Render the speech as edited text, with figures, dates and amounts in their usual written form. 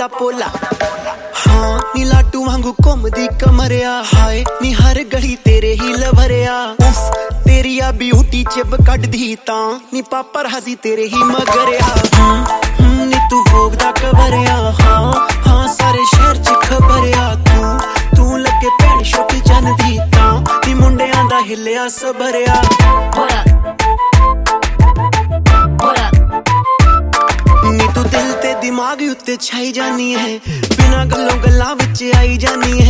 पोला पोला हाँ नी लाटू वांगू घुमदी कमरिया हाय नी हर गली तेरे ही लभरिया उफ तेरी आ ब्यूटी चिब कड्डी तां नी पापर हसी तेरे ही मगरिया नी तू भोग दा कवरिया हाँ हाँ सारे शहर च खबरिया तू लगे भैन छोटी जनदी तां नी मुंडियां दा हिलिया सबरिया नी तू दिल ते दिमाग उत्ते छाई जानी है बिना गल्लों गल्लां विच आई जानी है